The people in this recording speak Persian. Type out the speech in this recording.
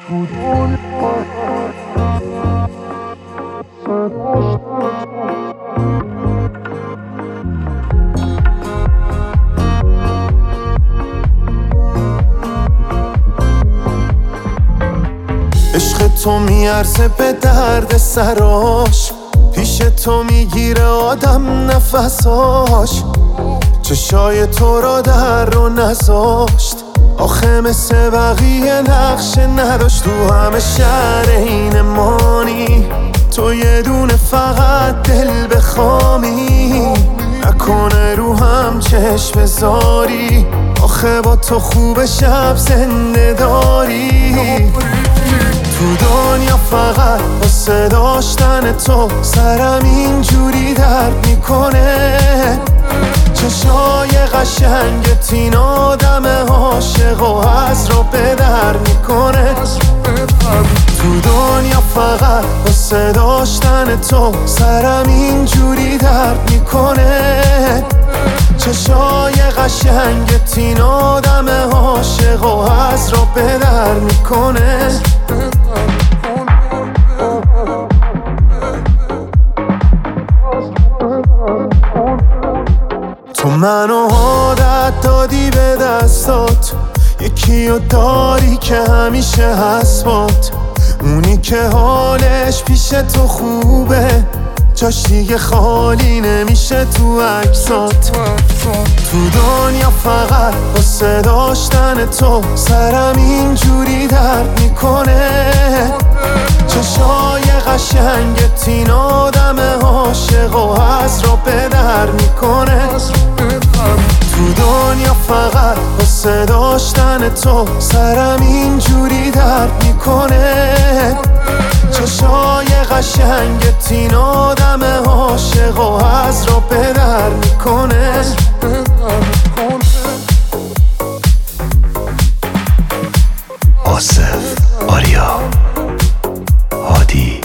عشق تو میارزه به درد سراش، پیش تو میگیره آدم نفساش. چشای تو را در رو نذاشت، آخه مثل بقیه نقشه نداشت. تو همه شهر این مانی، تو یه دونه فقط دل بخوامی. نکنه رو هم چشم بذاری، آخه با تو خوب شب زنده داری. تو دنیا فقط واسه داشتن تو سرم اینجوری درد میکنه. چشای قشنگت این آدم عاشق و از رو به در میکنه. تو دنیا فقط واسه داشتن تو سرم اینجوری درد میکنه. چشای قشنگت این آدم عاشق و از رو به در میکنه. تو منو عادت دادی به دستات، یکی رو داری که همیشه هست بات. اونی که حالش پیش تو خوبه، جاش دیگه خالی نمیشه تو عکسات. تو دنیا فقط واسه داشتن تو سرم اینجوری درد میکنه. چشای قشنگت این آدم عاشق و از رو به در میکنه. تو دنیا فقط واسه داشتن تو سرم اینجوری درد میکنه. چشای قشنگت این آدم عاشق و از رو به در میکنه. آصف آریا هادی